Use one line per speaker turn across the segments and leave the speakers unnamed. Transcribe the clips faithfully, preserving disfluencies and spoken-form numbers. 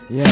Yeah.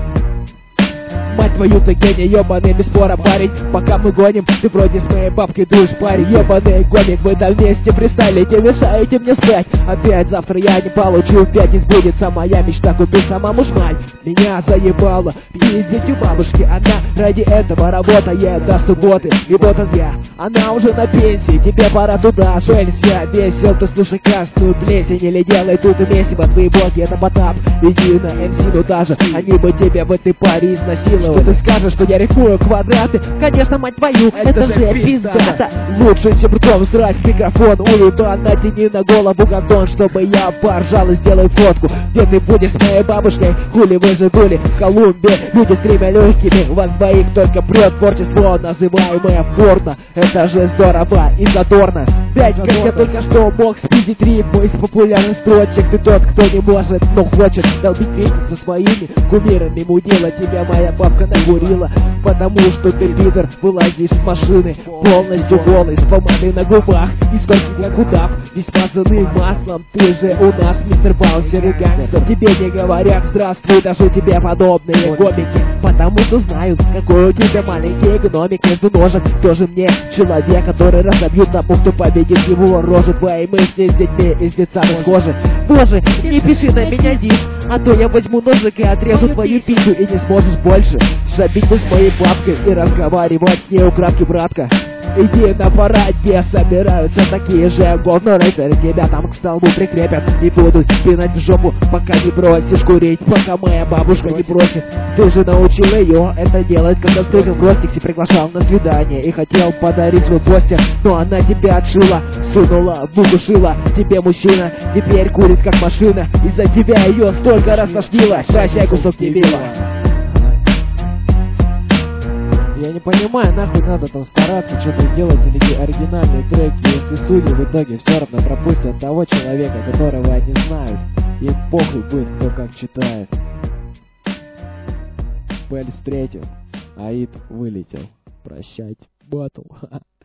Мать твою, ты гений, ёбаный, без спора, парень. Пока мы гоним, ты вроде с моей бабкой дуешь, парень. Ёбаный гомик, вы там вместе пристайлите, мешаете мне спать. Опять завтра я не получу, в пять не сбудется моя мечта, купить самому шмаль. Меня заебало пиздить у бабушки, она ради этого работает до субботы. И вот он я, она уже на пенсии, тебе пора туда, шелесть я весел, ты слушай красную плесень. Или делай тут месиво, твои боги, это Потап. Иди на эм си, ну даже, они бы тебя в этой паре изнасиловали. Что ты скажешь, что я рифмую квадраты? Конечно, мать твою, это, это же пиздата. Лучше чебрком срать микрофон, уебан, натяни на голову гандон, чтобы я поржал и сделай фотку. Где ты будешь с моей бабушкой? Хули вы же дули в Колумбии, люди с тремя легкими, вас двоих только прет творчество, называемое порно. Это же здорово и задорно. Пять, как я только что мог спиздить ритму из популярных строчек. Ты тот, кто не может, но хочет долбить песни со своими кумирами. Мудила тебя моя бабка нагурила, потому что ты, пидор, вылази из машины полностью голый, с помадой на губах и сколько как удав, весь смазанный маслом. Ты же у нас мистер Баунсер и гангстер. Тебе не говорят здравствуй даже тебе подобные гомики, потому что знают, какой у тебя маленький гномик между ножек. Тоже мне человек, который разобьет тому, кто победит его рожу. Твои мысли с детьми из лица схожи. Боже, не пиши на меня дичь, а то я возьму ножик и отрежу твою пищу, и не сможешь больше забить с моей бабкой и разговаривать с ней украдки, братка. Иди на параде, собираются такие же говно-рейсеры, тебя там к столбу прикрепят и будут пинать в жопу, пока не бросишь курить, пока моя бабушка не бросит. Ты же научил ее это делать, когда встретил в Ростиксе, приглашал на свидание и хотел подарить свой постер, но она тебя отшила, сунула, выдушила. Тебе мужчина теперь курит как машина, из-за тебя ее столько раз тошнило. Прощай, кусок дебила. Я не понимаю, нахуй надо там стараться, что-то делать или оригинальные треки, если судьи в итоге все равно пропустят того человека, которого они знают. Им похуй будет, кто как читает. Белль встретил, Аид вылетел. Прощать, батл.